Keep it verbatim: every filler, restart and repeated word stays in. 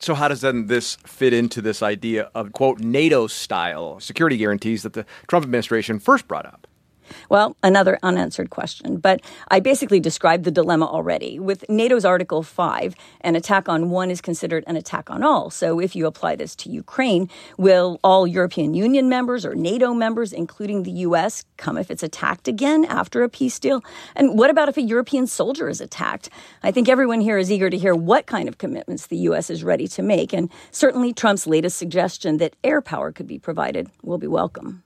So how does then this fit into this idea of, quote, NATO-style security guarantees that the Trump administration first brought up? Well, another unanswered question. But I basically described the dilemma already. With NATO's Article five, an attack on one is considered an attack on all. So if you apply this to Ukraine, will all European Union members or NATO members, including the U S, come if it's attacked again after a peace deal? And what about if a European soldier is attacked? I think everyone here is eager to hear what kind of commitments the U S is ready to make. And certainly Trump's latest suggestion that air power could be provided will be welcome.